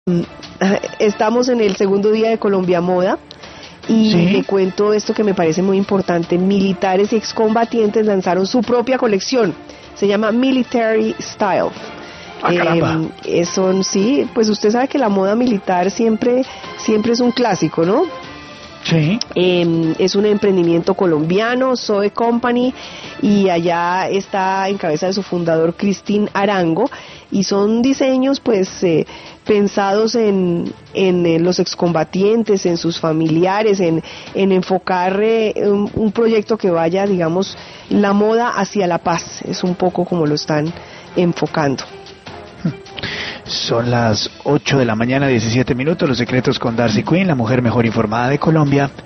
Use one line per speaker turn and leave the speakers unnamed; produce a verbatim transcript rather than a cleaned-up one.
Estamos en el segundo día de Colombia Moda y
¿Sí?
le cuento esto que me parece muy importante. Militares y excombatientes lanzaron su propia colección. Se llama Military Style.
Ah, caramba.
Eh, son, sí, pues usted sabe que la moda militar siempre, siempre es un clásico, ¿no?
Sí.
Eh, es un emprendimiento colombiano, Zoe Company, y allá está en cabeza de su fundador Cristín Arango, y son diseños pues eh, pensados en, en, en los excombatientes, en sus familiares, en, en enfocar eh, un, un proyecto que vaya, digamos, la moda hacia la paz. Es un poco como lo están enfocando.
Son las ocho de la mañana, diecisiete minutos. Los secretos con Darcy Quinn, la mujer mejor informada de Colombia.